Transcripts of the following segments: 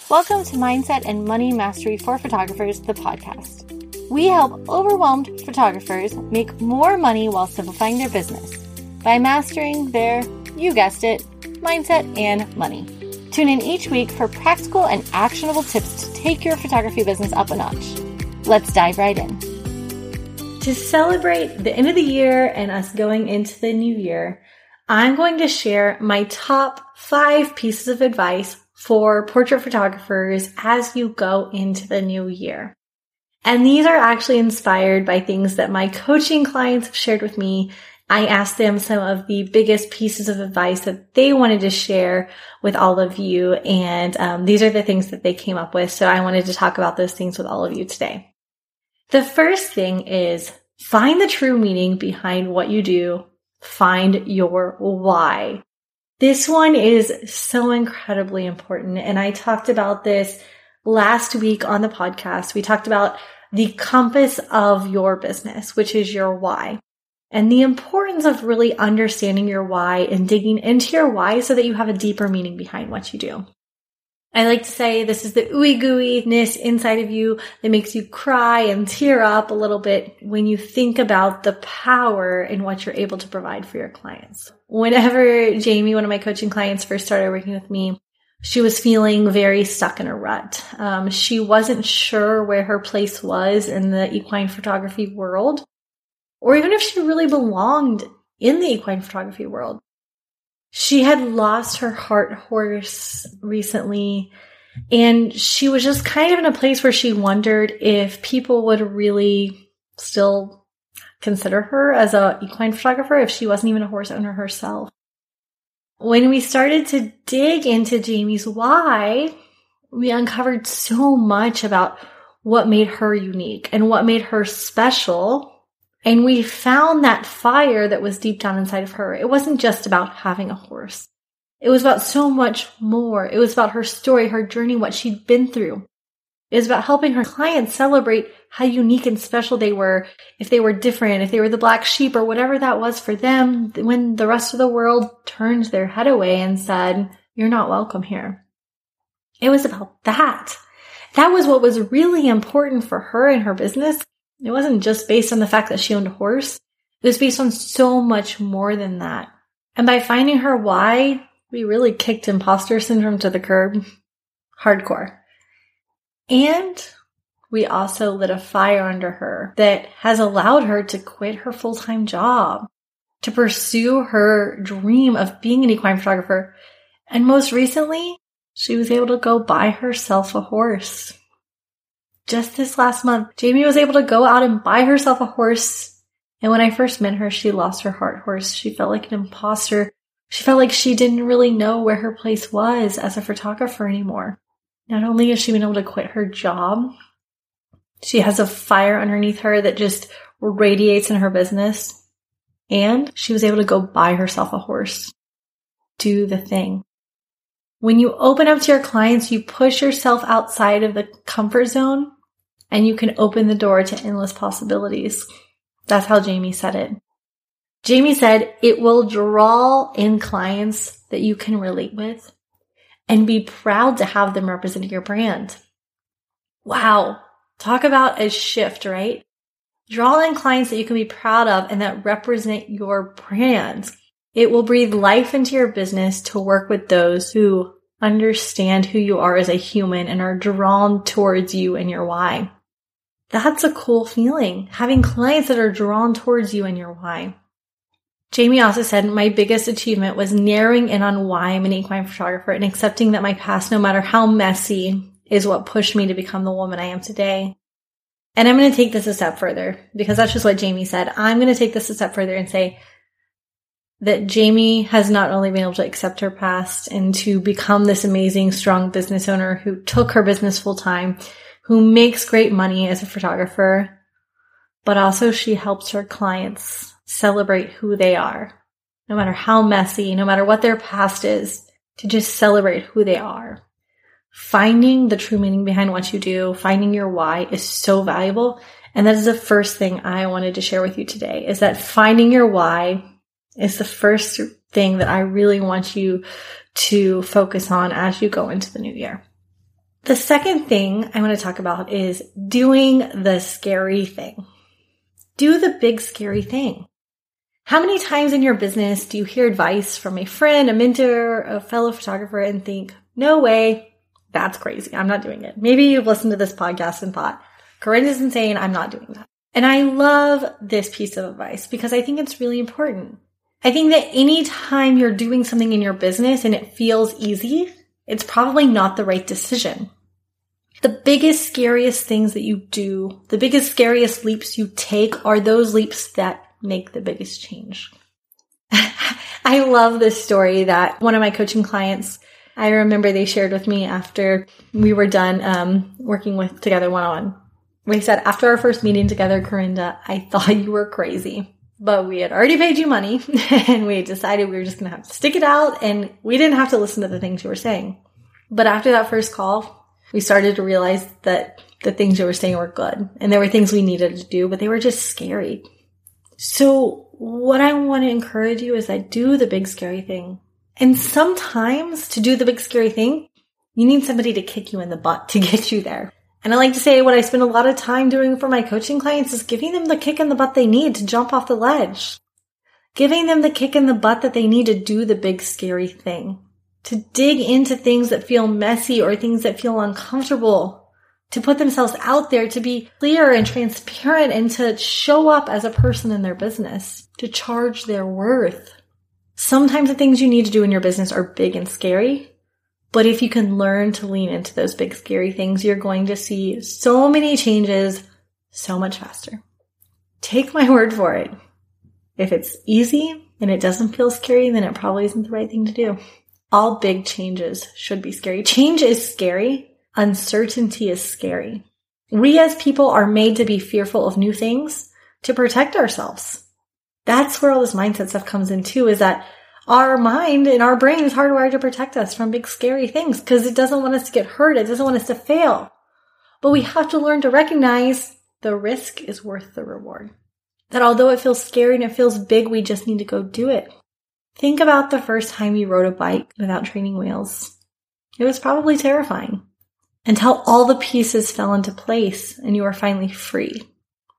Welcome to Mindset and Money Mastery for Photographers, the podcast. We help overwhelmed photographers make more money while simplifying their business by mastering their, you guessed it, mindset and money. Tune in each week for practical and actionable tips to take your photography business up a notch. Let's dive right in. To celebrate the end of the year and us going into the new year, I'm going to share my top 5 pieces of advice for portrait photographers as you go into the new year. And these are actually inspired by things that my coaching clients have shared with me. I asked them some of the biggest pieces of advice that they wanted to share with all of you. And these are the things that they came up with. So I wanted to talk about those things with all of you today. The first thing is find the true meaning behind what you do. Find your why. This one is so incredibly important. And I talked about this last week on the podcast. We talked about the compass of your business, which is your why, and the importance of really understanding your why and digging into your why so that you have a deeper meaning behind what you do. I like to say this is the ooey gooey-ness inside of you that makes you cry and tear up a little bit when you think about the power in what you're able to provide for your clients. Whenever Jamie, one of my coaching clients, first started working with me, she was feeling very stuck in a rut. She wasn't sure where her place was in the equine photography world, or even if she really belonged in the equine photography world. She had lost her heart horse recently, and she was just kind of in a place where she wondered if people would really still consider her as an equine photographer if she wasn't even a horse owner herself. When we started to dig into Jamie's why, we uncovered so much about what made her unique and what made her special. And we found that fire that was deep down inside of her. It wasn't just about having a horse. It was about so much more. It was about her story, her journey, what she'd been through. It was about helping her clients celebrate how unique and special they were, if they were different, if they were the black sheep or whatever that was for them, when the rest of the world turned their head away and said, "You're not welcome here." It was about that. That was what was really important for her and her business. It wasn't just based on the fact that she owned a horse. It was based on so much more than that. And by finding her why, we really kicked imposter syndrome to the curb. Hardcore. And we also lit a fire under her that has allowed her to quit her full-time job, to pursue her dream of being an equine photographer. And most recently, she was able to go buy herself a horse. Just this last month, Jamie was able to go out and buy herself a horse. And when I first met her, she lost her heart horse. She felt like an imposter. She felt like she didn't really know where her place was as a photographer anymore. Not only has she been able to quit her job, she has a fire underneath her that just radiates in her business. And she was able to go buy herself a horse. Do the thing. When you open up to your clients, you push yourself outside of the comfort zone, and you can open the door to endless possibilities. That's how Jamie said it. Jamie said, it will draw in clients that you can relate with and be proud to have them representing your brand. Wow. Talk about a shift, right? Draw in clients that you can be proud of and that represent your brand. It will breathe life into your business to work with those who understand who you are as a human and are drawn towards you and your why. That's a cool feeling, having clients that are drawn towards you and your why. Jamie also said, my biggest achievement was narrowing in on why I'm an equine photographer and accepting that my past, no matter how messy, is what pushed me to become the woman I am today. And I'm going to take this a step further because that's just what Jamie said. I'm going to take this a step further and say that Jamie has not only been able to accept her past and to become this amazing, strong business owner who took her business full time, who makes great money as a photographer, but also she helps her clients celebrate who they are, no matter how messy, no matter what their past is, to just celebrate who they are. Finding the true meaning behind what you do, finding your why is so valuable. And that is the first thing I wanted to share with you today, is that finding your why is the first thing that I really want you to focus on as you go into the new year. The second thing I want to talk about is doing the scary thing. Do the big scary thing. How many times in your business do you hear advice from a friend, a mentor, a fellow photographer and think, no way, that's crazy. I'm not doing it. Maybe you've listened to this podcast and thought, Corinne's insane. I'm not doing that. And I love this piece of advice because I think it's really important. I think that anytime you're doing something in your business and it feels easy, it's probably not the right decision. The biggest, scariest things that you do, the biggest, scariest leaps you take are those leaps that make the biggest change. I love this story that one of my coaching clients, I remember they shared with me after we were done working together one-on-one. They said, after our first meeting together, Corinda, I thought you were crazy, but we had already paid you money and we had decided we were just going to have to stick it out and we didn't have to listen to the things you were saying. But after that first call, we started to realize that the things you were saying were good and there were things we needed to do, but they were just scary. So what I want to encourage you is that do the big scary thing. And sometimes to do the big scary thing, you need somebody to kick you in the butt to get you there. And I like to say what I spend a lot of time doing for my coaching clients is giving them the kick in the butt they need to jump off the ledge. Giving them the kick in the butt that they need to do the big scary thing. To dig into things that feel messy or things that feel uncomfortable. To put themselves out there, to be clear and transparent and to show up as a person in their business. To charge their worth. Sometimes the things you need to do in your business are big and scary. But if you can learn to lean into those big, scary things, you're going to see so many changes so much faster. Take my word for it. If it's easy and it doesn't feel scary, then it probably isn't the right thing to do. All big changes should be scary. Change is scary. Uncertainty is scary. We as people are made to be fearful of new things to protect ourselves. That's where all this mindset stuff comes in too, is that our mind and our brain is hardwired to protect us from big scary things because it doesn't want us to get hurt. It doesn't want us to fail. But we have to learn to recognize the risk is worth the reward. That although it feels scary and it feels big, we just need to go do it. Think about the first time you rode a bike without training wheels. It was probably terrifying until all the pieces fell into place and you were finally free.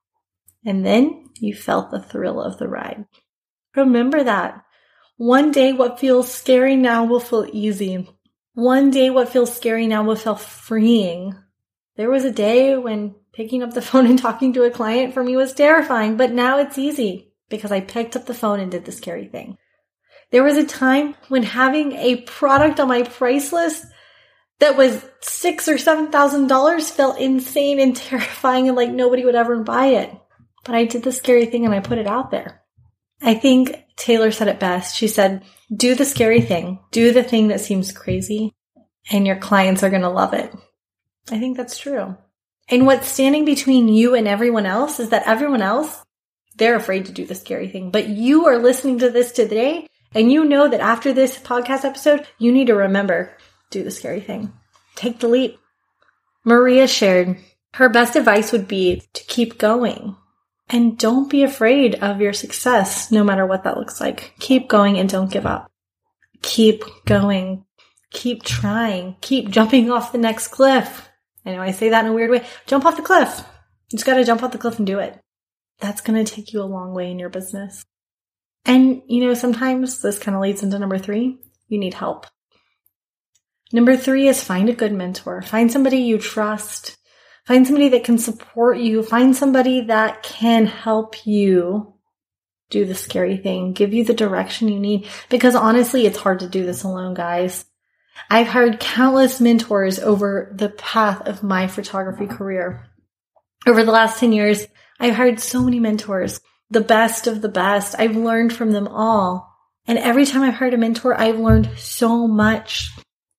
And then you felt the thrill of the ride. Remember that. One day what feels scary now will feel easy. One day what feels scary now will feel freeing. There was a day when picking up the phone and talking to a client for me was terrifying, but now it's easy because I picked up the phone and did the scary thing. There was a time when having a product on my price list that was $6,000 or $7,000 felt insane and terrifying and like nobody would ever buy it. But I did the scary thing and I put it out there. I think Taylor said it best. She said, do the scary thing. Do the thing that seems crazy and your clients are going to love it. I think that's true. And what's standing between you and everyone else is that everyone else, they're afraid to do the scary thing. But you are listening to this today and you know that after this podcast episode, you need to remember, do the scary thing. Take the leap. Maria shared her best advice would be to keep going. And don't be afraid of your success, no matter what that looks like. Keep going and don't give up. Keep going. Keep trying. Keep jumping off the next cliff. I know I say that in a weird way. Jump off the cliff. You just got to jump off the cliff and do it. That's going to take you a long way in your business. And, sometimes this kind of leads into number 3. You need help. Number 3 is find a good mentor. Find somebody you trust. Find somebody that can support you. Find somebody that can help you do the scary thing, give you the direction you need. Because honestly, it's hard to do this alone, guys. I've hired countless mentors over the path of my photography career. Over the last 10 years, I've hired so many mentors, the best of the best. I've learned from them all. And every time I've hired a mentor, I've learned so much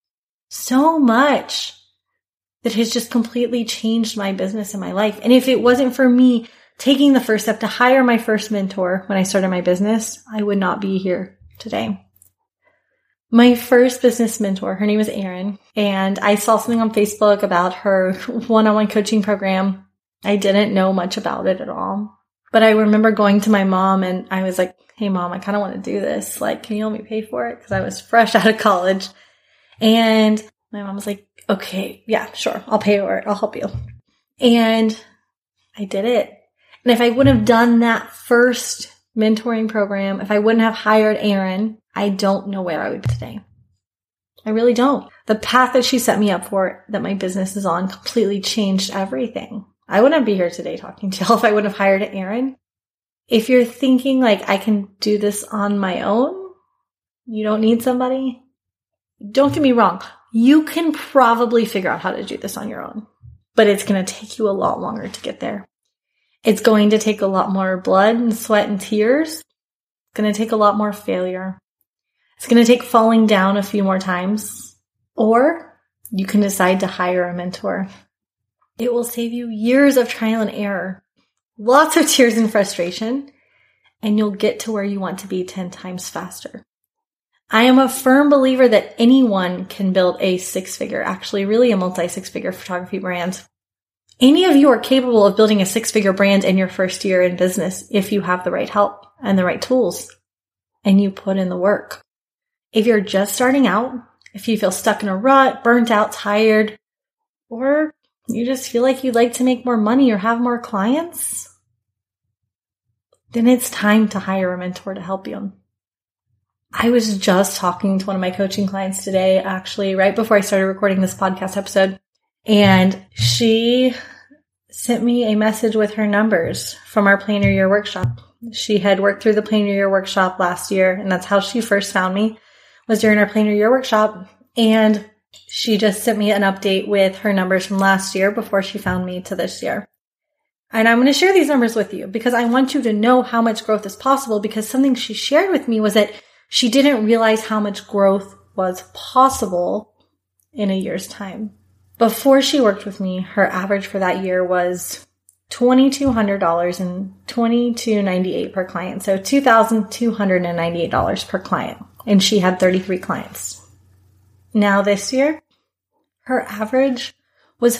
that has just completely changed my business and my life. And if it wasn't for me taking the first step to hire my first mentor when I started my business, I would not be here today. My first business mentor, her name is Erin, and I saw something on Facebook about her one-on-one coaching program. I didn't know much about it at all. But I remember going to my mom and I was like, hey mom, I kind of want to do this. Like, can you help me pay for it? Because I was fresh out of college. And My mom was like, okay, yeah, sure. I'll pay for it. I'll help you. And I did it. And if I wouldn't have done that first mentoring program, if I wouldn't have hired Erin, I don't know where I would be today. I really don't. The path that she set me up for, that my business is on, completely changed everything. I wouldn't be here today talking to y'all if I wouldn't have hired Erin. If you're thinking like I can do this on my own, you don't need somebody. Don't get me wrong. You can probably figure out how to do this on your own, but it's going to take you a lot longer to get there. It's going to take a lot more blood and sweat and tears. It's going to take a lot more failure. It's going to take falling down a few more times. Or you can decide to hire a mentor. It will save you years of trial and error, lots of tears and frustration, and you'll get to where you want to be 10 times faster. I am a firm believer that anyone can build a six-figure, actually really a multi-six-figure photography brand. Any of you are capable of building a six-figure brand in your first year in business if you have the right help and the right tools and you put in the work. If you're just starting out, if you feel stuck in a rut, burnt out, tired, or you just feel like you'd like to make more money or have more clients, then it's time to hire a mentor to help you. I was just talking to one of my coaching clients today, actually, right before I started recording this podcast episode, and she sent me a message with her numbers from our Plan Your Year workshop. She had worked through the Plan Your Year workshop last year, and that's how she first found me, was during our Plan Your Year workshop. And she just sent me an update with her numbers from last year before she found me to this year. And I'm going to share these numbers with you because I want you to know how much growth is possible, because something she shared with me was that she didn't realize how much growth was possible in a year's time. Before she worked with me, her average for that year was $2,200 and $2,298 per client. So $2,298 per client. And she had 33 clients. Now this year, her average was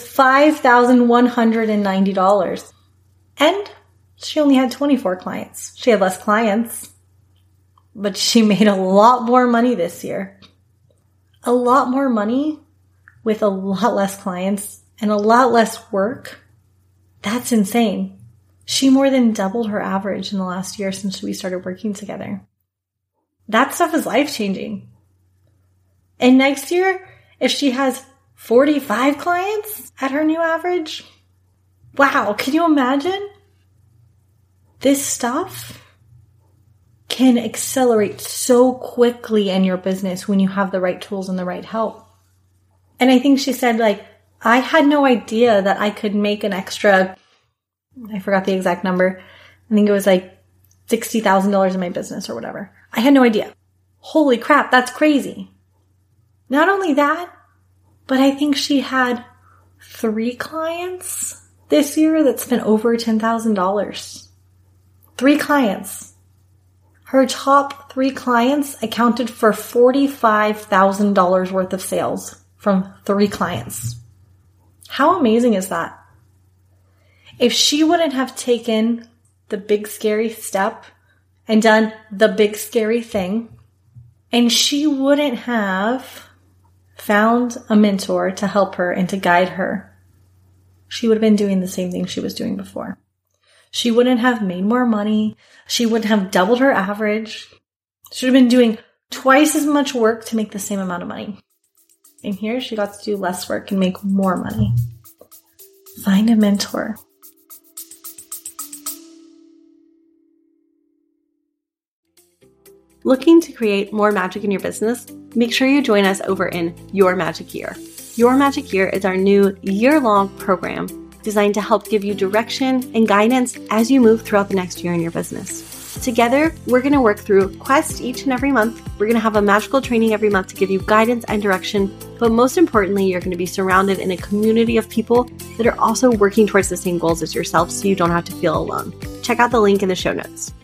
$5,190. And she only had 24 clients. She had less clients, but she made a lot more money this year. A lot more money with a lot less clients and a lot less work. That's insane. She more than doubled her average in the last year since we started working together. That stuff is life-changing. And next year, if she has 45 clients at her new average, wow, can you imagine? This stuff can accelerate so quickly in your business when you have the right tools and the right help. And I think she said, like, I had no idea that I could make an extra, I forgot the exact number. I think it was like $60,000 in my business or whatever. I had no idea. Holy crap, that's crazy. Not only that, but I think she had 3 clients this year that spent over $10,000. 3 clients. Her top 3 clients accounted for $45,000 worth of sales from 3 clients. How amazing is that? If she wouldn't have taken the big scary step and done the big scary thing, and she wouldn't have found a mentor to help her and to guide her, she would have been doing the same thing she was doing before. She wouldn't have made more money. She wouldn't have doubled her average. She would have been doing twice as much work to make the same amount of money. And here she got to do less work and make more money. Find a mentor. Looking to create more magic in your business? Make sure you join us over in Your Magic Year. Your Magic Year is our new year-long program designed to help give you direction and guidance as you move throughout the next year in your business. Together, we're going to work through quests each and every month. We're going to have a magical training every month to give you guidance and direction. But most importantly, you're going to be surrounded in a community of people that are also working towards the same goals as yourself, so you don't have to feel alone. Check out the link in the show notes.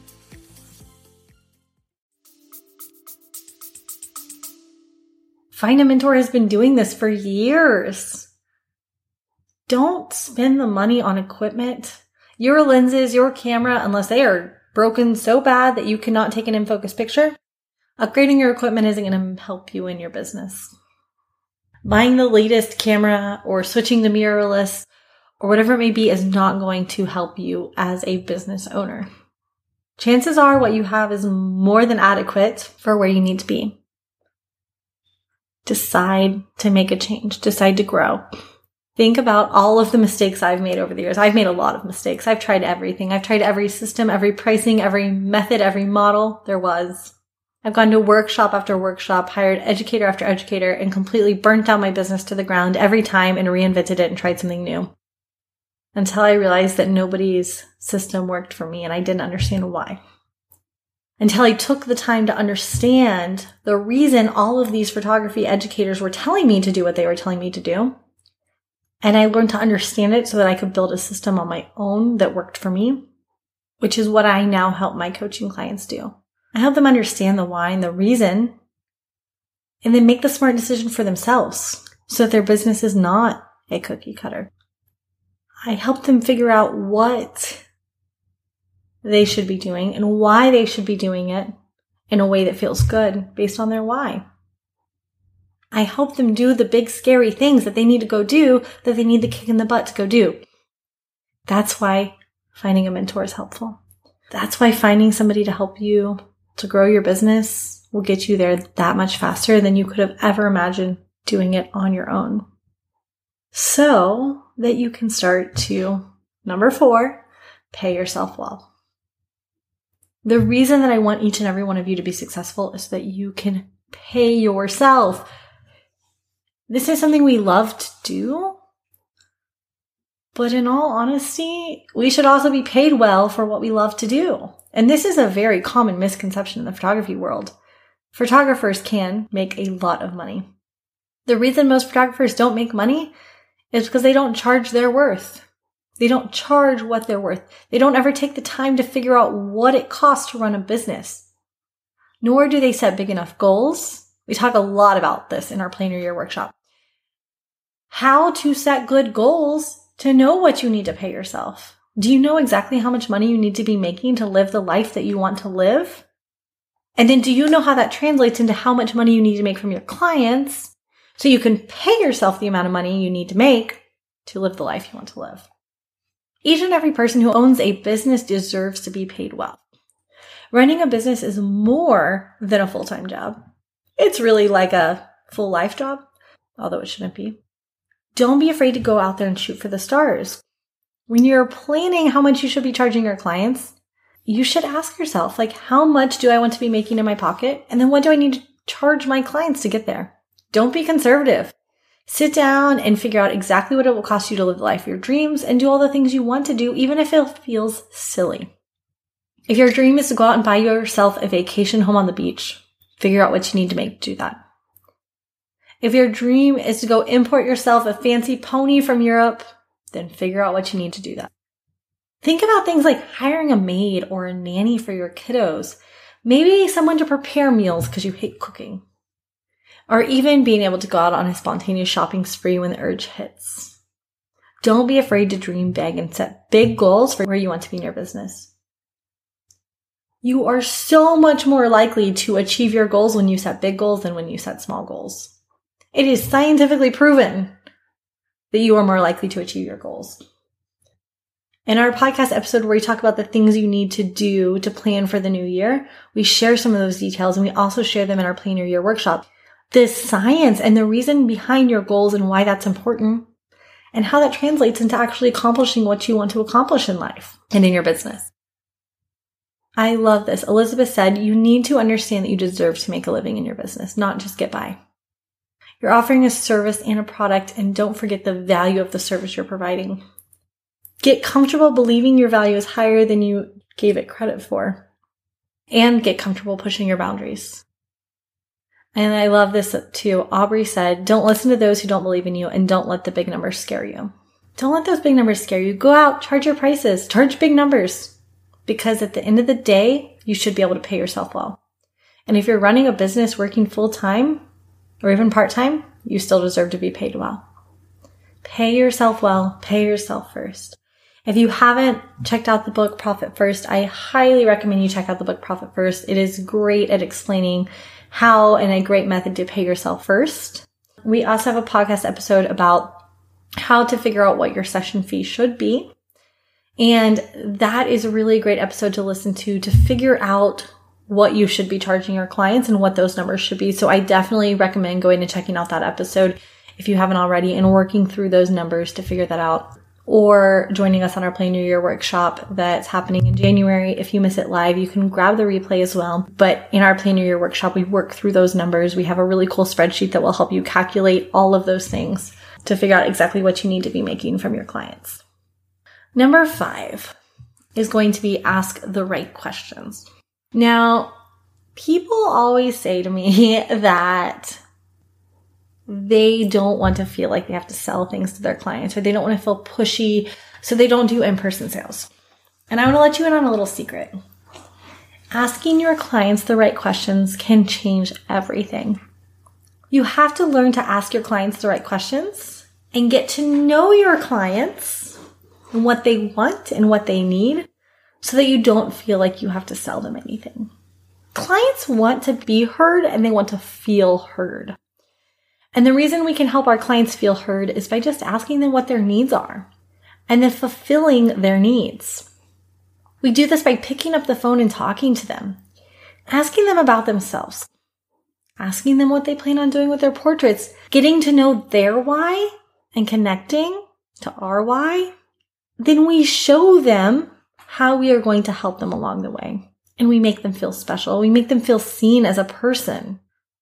Find a Mentor has been doing this for years. Don't spend the money on equipment, your lenses, your camera, unless they are broken so bad that you cannot take an in-focus picture. Upgrading your equipment isn't going to help you in your business. Buying the latest camera or switching to mirrorless or whatever it may be is not going to help you as a business owner. Chances are what you have is more than adequate for where you need to be. Decide to make a change. Decide to grow. Think about all of the mistakes I've made over the years. I've made a lot of mistakes. I've tried everything. I've tried every system, every pricing, every method, every model there was. I've gone to workshop after workshop, hired educator after educator, and completely burnt down my business to the ground every time and reinvented it and tried something new. Until I realized that nobody's system worked for me and I didn't understand why. Until I took the time to understand the reason all of these photography educators were telling me to do what they were telling me to do. And I learned to understand it so that I could build a system on my own that worked for me, which is what I now help my coaching clients do. I help them understand the why and the reason, and then make the smart decision for themselves so that their business is not a cookie cutter. I help them figure out what they should be doing and why they should be doing it in a way that feels good based on their why. I help them do the big scary things that they need to go do, that they need the kick in the butt to go do. That's why finding a mentor is helpful. That's why finding somebody to help you to grow your business will get you there that much faster than you could have ever imagined doing it on your own. So that you can start to, number 4, pay yourself well. The reason that I want each and every one of you to be successful is so that you can pay yourself. This is something we love to do, but in all honesty, we should also be paid well for what we love to do. And this is a very common misconception in the photography world. Photographers can make a lot of money. The reason most photographers don't make money is because they don't charge their worth. They don't charge what they're worth. They don't ever take the time to figure out what it costs to run a business. Nor do they set big enough goals. We talk a lot about this in our Plan Your Year workshop. How to set good goals to know what you need to pay yourself. Do you know exactly how much money you need to be making to live the life that you want to live? And then do you know how that translates into how much money you need to make from your clients so you can pay yourself the amount of money you need to make to live the life you want to live? Each and every person who owns a business deserves to be paid well. Running a business is more than a full-time job. It's really like a full life job, although it shouldn't be. Don't be afraid to go out there and shoot for the stars. When you're planning how much you should be charging your clients, you should ask yourself, how much do I want to be making in my pocket? And then what do I need to charge my clients to get there? Don't be conservative. Sit down and figure out exactly what it will cost you to live the life of your dreams and do all the things you want to do, even if it feels silly. If your dream is to go out and buy yourself a vacation home on the beach, figure out what you need to make to do that. If your dream is to go import yourself a fancy pony from Europe, then figure out what you need to do that. Think about things like hiring a maid or a nanny for your kiddos. Maybe someone to prepare meals because you hate cooking. Or even being able to go out on a spontaneous shopping spree when the urge hits. Don't be afraid to dream big and set big goals for where you want to be in your business. You are so much more likely to achieve your goals when you set big goals than when you set small goals. It is scientifically proven that you are more likely to achieve your goals. In our podcast episode where we talk about the things you need to do to plan for the new year, we share some of those details and we also share them in our Plan Your Year workshop. The science and the reason behind your goals and why that's important and how that translates into actually accomplishing what you want to accomplish in life and in your business. I love this. Elizabeth said, you need to understand that you deserve to make a living in your business, not just get by. You're offering a service and a product, and don't forget the value of the service you're providing. Get comfortable believing your value is higher than you gave it credit for, and get comfortable pushing your boundaries. And I love this too. Aubrey said, don't listen to those who don't believe in you, and don't let the big numbers scare you. Don't let those big numbers scare you. Go out, charge your prices, charge big numbers, because at the end of the day, you should be able to pay yourself well. And if you're running a business working full-time, or even part-time, you still deserve to be paid well. Pay yourself well. Pay yourself first. If you haven't checked out the book Profit First, I highly recommend you check out the book Profit First. It is great at explaining how and a great method to pay yourself first. We also have a podcast episode about how to figure out what your session fee should be. And that is a really great episode to listen to figure out what you should be charging your clients and what those numbers should be. So I definitely recommend going and checking out that episode if you haven't already and working through those numbers to figure that out, or joining us on our Plan Your Year workshop that's happening in January. If you miss it live, you can grab the replay as well. But in our Plan Your Year workshop, we work through those numbers. We have a really cool spreadsheet that will help you calculate all of those things to figure out exactly what you need to be making from your clients. Number 5 is going to be ask the right questions. Now, people always say to me that they don't want to feel like they have to sell things to their clients, or they don't want to feel pushy, so they don't do in-person sales. And I want to let you in on a little secret. Asking your clients the right questions can change everything. You have to learn to ask your clients the right questions and get to know your clients and what they want and what they need so that you don't feel like you have to sell them anything. Clients want to be heard and they want to feel heard. And the reason we can help our clients feel heard is by just asking them what their needs are and then fulfilling their needs. We do this by picking up the phone and talking to them, asking them about themselves, asking them what they plan on doing with their portraits, getting to know their why and connecting to our why. Then we show them how we are going to help them along the way. And we make them feel special. We make them feel seen as a person.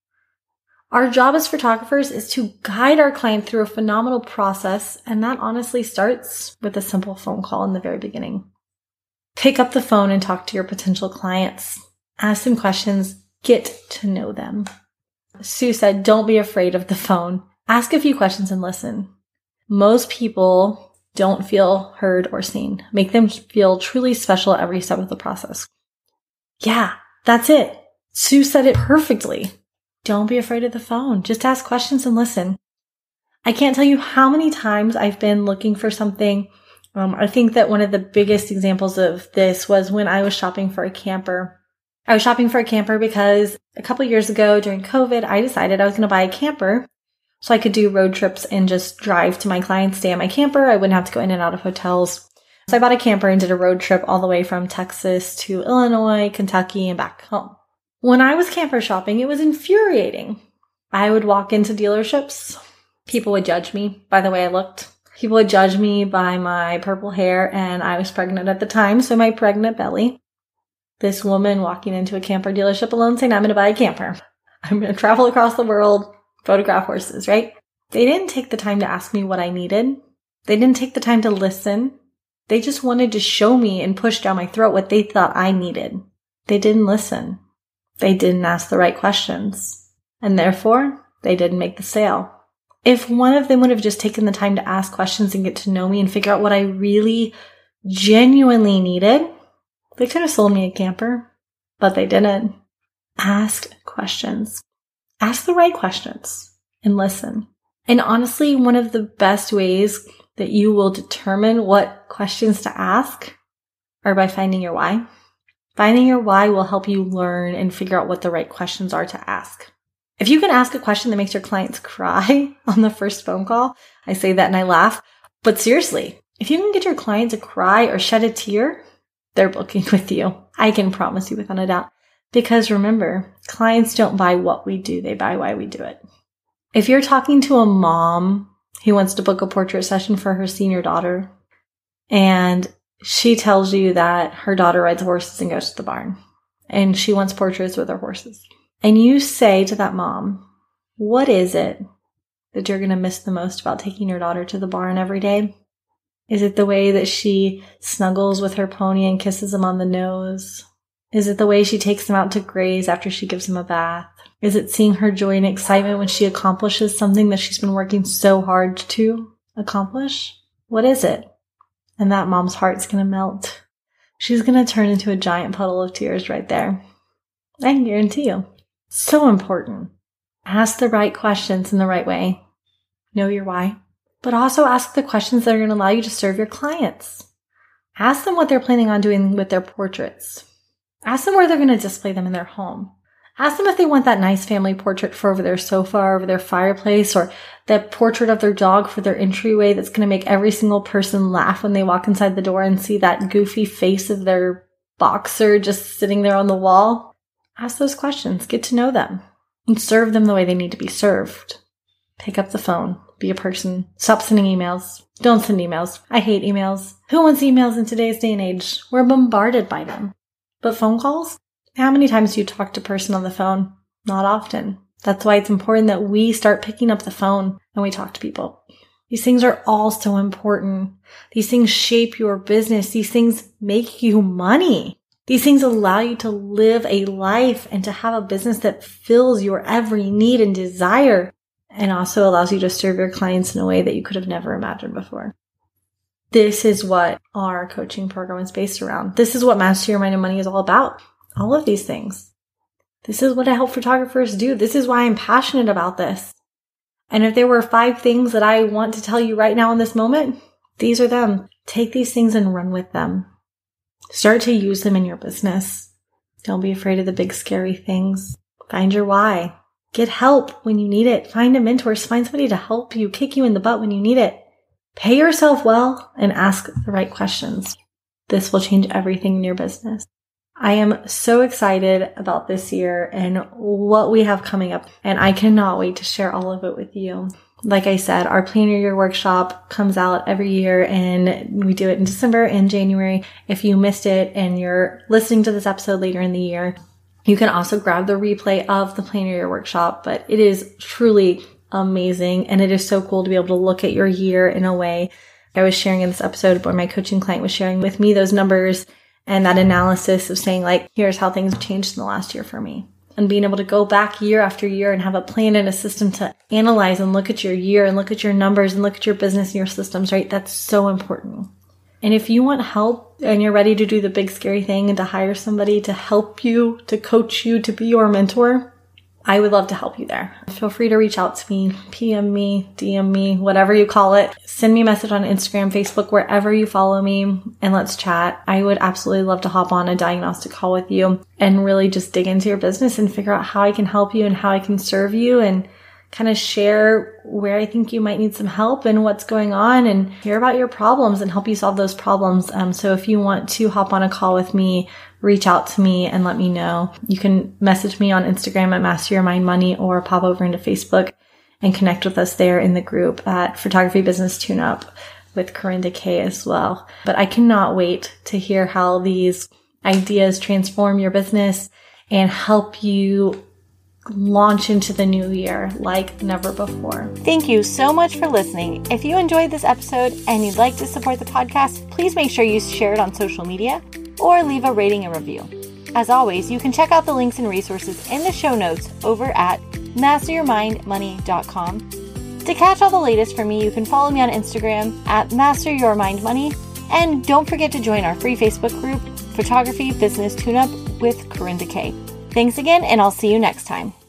Our job as photographers is to guide our client through a phenomenal process, and that honestly starts with a simple phone call in the very beginning. Pick up the phone and talk to your potential clients. Ask them questions. Get to know them. Sue said, don't be afraid of the phone. Ask a few questions and listen. Most people don't feel heard or seen. Make them feel truly special every step of the process. Yeah, that's it. Sue said it perfectly. Don't be afraid of the phone. Just ask questions and listen. I can't tell you how many times I've been looking for something. I think that one of the biggest examples of this was when I was shopping for a camper. I was shopping for a camper because a couple years ago during COVID, I decided I was going to buy a camper so I could do road trips and just drive to my clients, stay at my camper. I wouldn't have to go in and out of hotels. So I bought a camper and did a road trip all the way from Texas to Illinois, Kentucky, and back home. When I was camper shopping, it was infuriating. I would walk into dealerships. People would judge me by the way I looked. People would judge me by my purple hair, and I was pregnant at the time, so my pregnant belly. This woman walking into a camper dealership alone saying, I'm going to buy a camper. I'm going to travel across the world, photograph horses, right? They didn't take the time to ask me what I needed. They didn't take the time to listen. They just wanted to show me and push down my throat what they thought I needed. They didn't listen. They didn't ask the right questions. And therefore, they didn't make the sale. If one of them would have just taken the time to ask questions and get to know me and figure out what I really genuinely needed, they could have sold me a camper, but they didn't. Ask questions. Ask the right questions and listen. And honestly, one of the best ways that you will determine what questions to ask are by finding your why. Finding your why will help you learn and figure out what the right questions are to ask. If you can ask a question that makes your clients cry on the first phone call, I say that and I laugh, but seriously, if you can get your client to cry or shed a tear, they're booking with you. I can promise you without a doubt. Because remember, clients don't buy what we do, they buy why we do it. If you're talking to a mom who wants to book a portrait session for her senior daughter, and she tells you that her daughter rides horses and goes to the barn, and she wants portraits with her horses, and you say to that mom, what is it that you're going to miss the most about taking your daughter to the barn every day? Is it the way that she snuggles with her pony and kisses him on the nose? Is it the way she takes him out to graze after she gives him a bath? Is it seeing her joy and excitement when she accomplishes something that she's been working so hard to accomplish? What is it? And that mom's heart's going to melt. She's going to turn into a giant puddle of tears right there. I can guarantee you. So important. Ask the right questions in the right way. Know your why. But also ask the questions that are going to allow you to serve your clients. Ask them what they're planning on doing with their portraits. Ask them where they're going to display them in their home. Ask them if they want that nice family portrait for over their sofa or over their fireplace, or that portrait of their dog for their entryway that's going to make every single person laugh when they walk inside the door and see that goofy face of their boxer just sitting there on the wall. Ask those questions. Get to know them and serve them the way they need to be served. Pick up the phone. Be a person. Stop sending emails. Don't send emails. I hate emails. Who wants emails in today's day and age? We're bombarded by them. But phone calls? How many times do you talk to a person on the phone? Not often. That's why it's important that we start picking up the phone and we talk to people. These things are all so important. These things shape your business. These things make you money. These things allow you to live a life and to have a business that fills your every need and desire, and also allows you to serve your clients in a way that you could have never imagined before. This is what our coaching program is based around. This is what Master Your Mind and Money is all about. All of these things. This is what I help photographers do. This is why I'm passionate about this. And if there were 5 things that I want to tell you right now in this moment, these are them. Take these things and run with them. Start to use them in your business. Don't be afraid of the big scary things. Find your why. Get help when you need it. Find a mentor. Find somebody to help you, kick you in the butt when you need it. Pay yourself well and ask the right questions. This will change everything in your business. I am so excited about this year and what we have coming up, and I cannot wait to share all of it with you. Like I said, our Plan Your Year workshop comes out every year, and we do it in December and January. If you missed it and you're listening to this episode later in the year, you can also grab the replay of the Plan Your Year workshop, but it is truly amazing, and it is so cool to be able to look at your year in a way. I was sharing in this episode where my coaching client was sharing with me those numbers and that analysis of saying, like, here's how things changed in the last year for me. And being able to go back year after year and have a plan and a system to analyze and look at your year and look at your numbers and look at your business and your systems, right? That's so important. And if you want help and you're ready to do the big scary thing and to hire somebody to help you, to coach you, to be your mentor, I would love to help you there. Feel free to reach out to me, PM me, DM me, whatever you call it. Send me a message on Instagram, Facebook, wherever you follow me, and let's chat. I would absolutely love to hop on a diagnostic call with you and really just dig into your business and figure out how I can help you and how I can serve you, and kind of share where I think you might need some help and what's going on, and hear about your problems and help you solve those problems. So if you want to hop on a call with me, reach out to me and let me know. You can message me on Instagram at Master Your Mind Money, or pop over into Facebook and connect with us there in the group at Photography Business Tune-Up with Corinda Kay as well. But I cannot wait to hear how these ideas transform your business and help you launch into the new year like never before. Thank you so much for listening. If you enjoyed this episode and you'd like to support the podcast, please make sure you share it on social media or leave a rating and review. As always, you can check out the links and resources in the show notes over at masteryourmindmoney.com. To catch all the latest from me, you can follow me on Instagram at masteryourmindmoney, and don't forget to join our free Facebook group, Photography Business Tune-Up with Corinda Kay. Thanks again, and I'll see you next time.